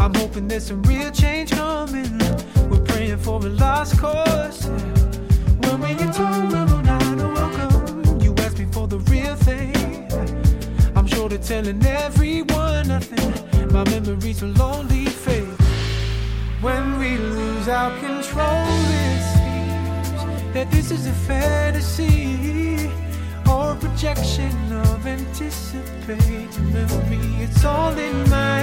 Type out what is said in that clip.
I'm hoping there's some real change coming. We're praying for a lost cause. When we get told we're not welcome, you ask me for the real thing. I'm sure they're telling everyone nothing. My memories will only fade. When we lose our control, it seems that this is a fantasy or a projection of anticipated memory. It's all in my